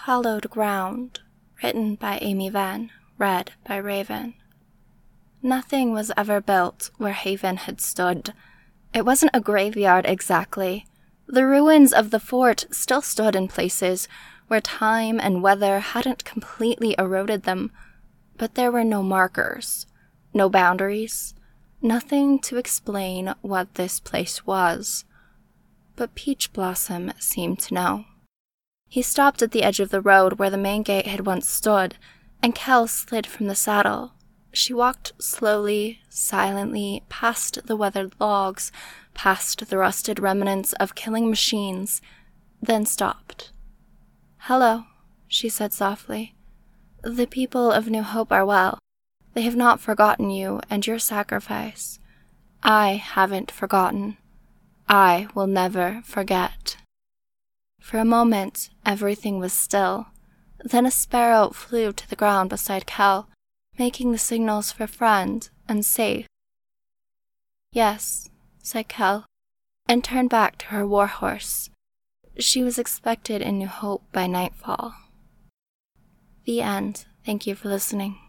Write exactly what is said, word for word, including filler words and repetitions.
Hallowed Ground, written by Amy Venn, read by Raven. Nothing was ever built where Haven had stood. It wasn't a graveyard exactly. The ruins of the fort still stood in places where time and weather hadn't completely eroded them, but there were no markers, no boundaries, nothing to explain what this place was. But Peach Blossom seemed to know. He stopped at the edge of the road where the main gate had once stood, and Kel slid from the saddle. She walked slowly, silently, past the weathered logs, past the rusted remnants of killing machines, then stopped. "Hello," she said softly. "The people of New Hope are well. They have not forgotten you and your sacrifice. I haven't forgotten. I will never forget." For a moment, everything was still. Then a sparrow flew to the ground beside Kel, making the signals for friend and safe. "Yes," said Kel, and turned back to her warhorse. She was expected in New Hope by nightfall. The end. Thank you for listening.